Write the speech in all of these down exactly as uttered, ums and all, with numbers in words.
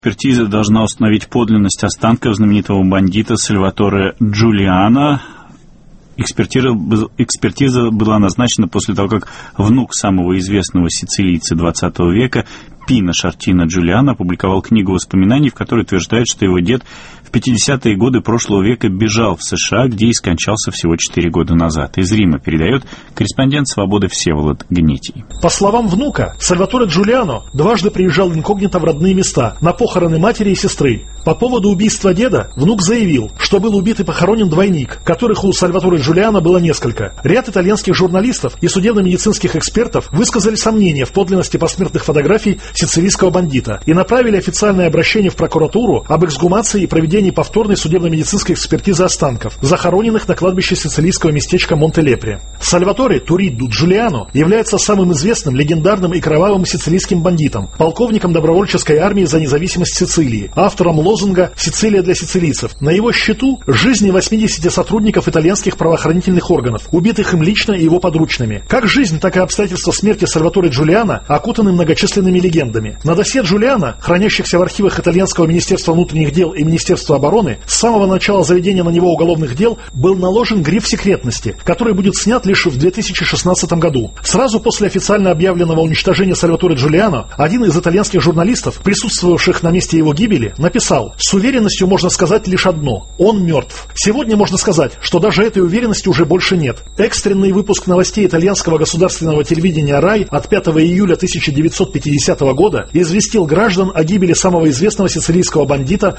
Экспертиза должна установить подлинность останков знаменитого бандита Сальваторе Джулиано. Экспертиза, экспертиза была назначена после того, как внук самого известного сицилийца двадцатого века Пино Шартино Джулиано опубликовал книгу воспоминаний, в которой утверждает, что его дед в пятидесятые годы прошлого века бежал в США, где и скончался всего четыре года назад. Из Рима передает корреспондент «Свободы» Всеволод Гнетий. По словам внука, Сальваторе Джулиано дважды приезжал инкогнито в родные места на похороны матери и сестры. По поводу убийства деда внук заявил, что был убит и похоронен двойник, которых у Сальваторе Джулиано было несколько. Ряд итальянских журналистов и судебно-медицинских экспертов высказали сомнения в подлинности посмертных фотографий сицилийского бандита и направили официальное обращение в прокуратуру об эксгумации и проведении повторной судебно-медицинской экспертизы останков, захороненных на кладбище сицилийского местечка Монте-Лепре. Сальваторе Туридду Джулиано является самым известным, легендарным и кровавым сицилийским бандитом, полковником добровольческой армии за независимость Сицилии, автором лозунга «Сицилия для сицилийцев». На его счету жизни восьмидесяти сотрудников итальянских правоохранительных органов, убитых им лично и его подручными. Как жизнь, так и обстоятельства смерти Сальваторе Джулиано окутаны многочисленными легендами. На досье Джулиано, хранящихся в архивах итальянского Министерства внутренних дел и Министерства обороны, с самого начала заведения на него уголовных дел был наложен гриф секретности, который будет снят лишь в две тысячи шестнадцатом году. Сразу после официально объявленного уничтожения Сальваторе Джулиано, один из итальянских журналистов, присутствовавших на месте его гибели, написал: «С уверенностью можно сказать лишь одно – он мертв». Сегодня можно сказать, что даже этой уверенности уже больше нет. Экстренный выпуск новостей итальянского государственного телевидения «Рай» от пятого июля тысяча девятьсот пятидесятого года известил граждан о гибели самого известного сицилийского бандита.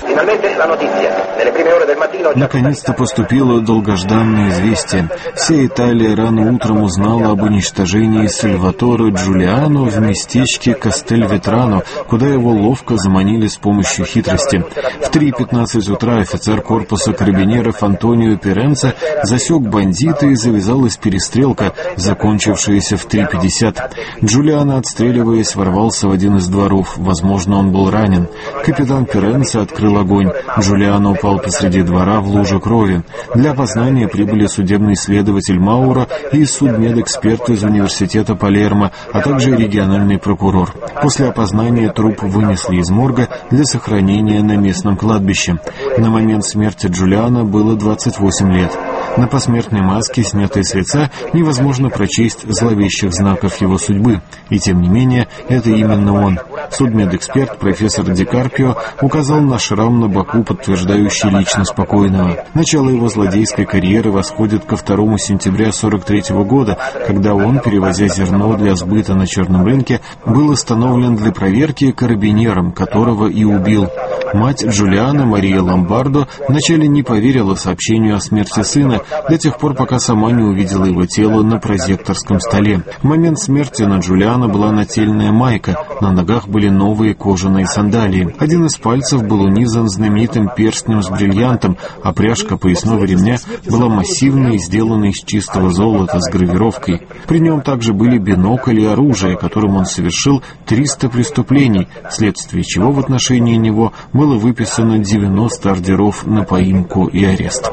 Наконец-то поступило долгожданное известие. Вся Италия рано утром узнала об уничтожении Сальваторе Джулиано в местечке Кастельветрано, куда его ловко заманили с помощью хитрости. В три пятнадцать утра офицер корпуса карабинеров Антонио Перенце засек бандита и завязалась перестрелка, закончившаяся в три пятьдесят. Джулиано, отстреливаясь, ворвался в один из дворов. Возможно, он был ранен. Капитан Перенце открыл огонь. Джулиано упал посреди двора в луже крови. Для опознания прибыли судебный следователь Мауро и судмедэксперт из университета Палермо, а также региональный прокурор. После опознания труп вынесли из морга для сохранения на местном кладбище. На момент смерти Джулиано было двадцать восемь лет. На посмертной маске, снятой с лица, невозможно прочесть зловещих знаков его судьбы. И тем не менее, это именно он. Судмедэксперт профессор Ди Карпио указал на шрам на боку, подтверждающий личность покойного. Начало его злодейской карьеры восходит ко второму сентября сорок третьего года, когда он, перевозя зерно для сбыта на черном рынке, был остановлен для проверки карабинером, которого и убил. Мать Джулиано, Мария Ломбардо, вначале не поверила сообщению о смерти сына до тех пор, пока сама не увидела его тело на прозекторском столе. В момент смерти на Джулиано была нательная майка, на ногах были новые кожаные сандалии. Один из пальцев был унизан знаменитым перстнем с бриллиантом, а пряжка поясного ремня была массивной, сделанной из чистого золота с гравировкой. При нем также были бинокль и оружие, которым он совершил триста преступлений, вследствие чего в отношении него было выписано девяносто ордеров на поимку и арест.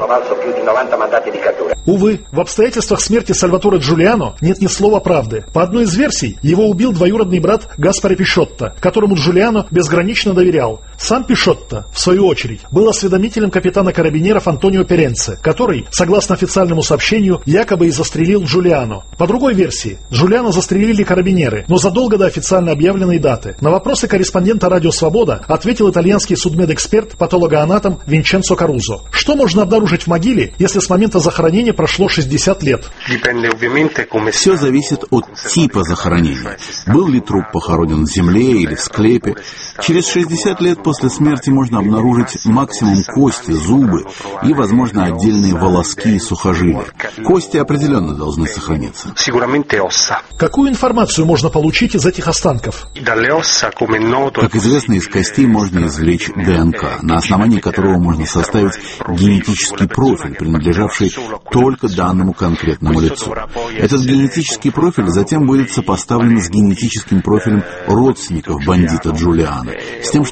Увы, в обстоятельствах смерти Сальваторе Джулиано нет ни слова правды. По одной из версий, его убил двоюродный брат Гаспаро Пишотто, которому Джулиано безгранично доверял. Сам Пишотто, в свою очередь, был осведомителем капитана карабинеров Антонио Перенце, который, согласно официальному сообщению, якобы и застрелил Джулиано. По другой версии, Джулиано застрелили карабинеры, но задолго до официально объявленной даты. На вопросы корреспондента «Радио Свобода» ответил итальянский судмедэксперт, патологоанатом Винченцо Карузо. Что можно обнаружить в могиле, если с момента захоронения прошло шестьдесят лет? Все зависит от типа захоронения. Был ли труп похоронен в земле или в склепе? Через шестьдесят лет после смерти можно обнаружить максимум кости, зубы и, возможно, отдельные волоски и сухожилия. Кости определенно должны сохраниться. Какую информацию можно получить из этих останков? Как известно, из костей можно извлечь ДНК, на основании которого можно составить генетический профиль, принадлежавший только данному конкретному лицу. Этот генетический профиль затем будет сопоставлен с генетическим профилем родственников бандита Джулиано, с тем, чтобы установить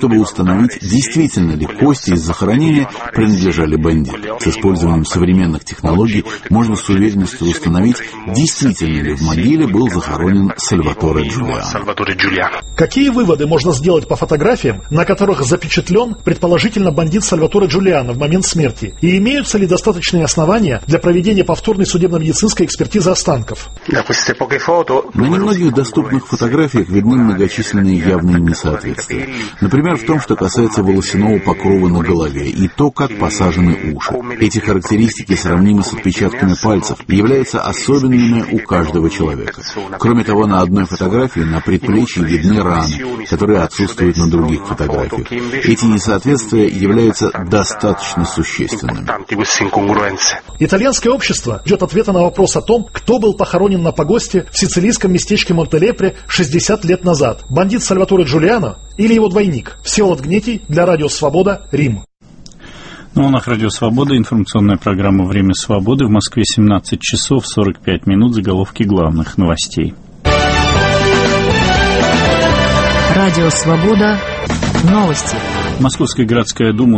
установить, действительно ли кости из захоронения принадлежали бандиту. С использованием современных технологий можно с уверенностью установить, действительно ли в могиле был захоронен Сальваторе Джулиано. Какие выводы можно сделать по фотографиям, на которых запечатлен, предположительно, бандит Сальваторе Джулиано в момент смерти? И имеются ли достаточные основания для проведения повторной судебно-медицинской экспертизы останков? На немногих доступных фотографиях видны многочисленные явные несоответствия. Например, в том, что касается волосяного покрова на голове и то, как посажены уши. Эти характеристики сравнимы с отпечатками пальцев и являются особенными у каждого человека. Кроме того, на одной фотографии на предплечье видны раны, которые отсутствуют на других фотографиях. Эти несоответствия являются достаточно существенными. Итальянское общество ждет ответа на вопрос о том, кто был похоронен на погосте в сицилийском местечке Монтелепре шестьдесят лет назад. Бандит Сальваторе Джулиано или его двойник? Всеволод Гнетий для Радио Свобода, Рим. На волнах Радио Свобода информационная программа «Время свободы». В Москве семнадцать часов сорок пять минут. Заголовки главных новостей. Радио Свобода. Новости. Московская городская дума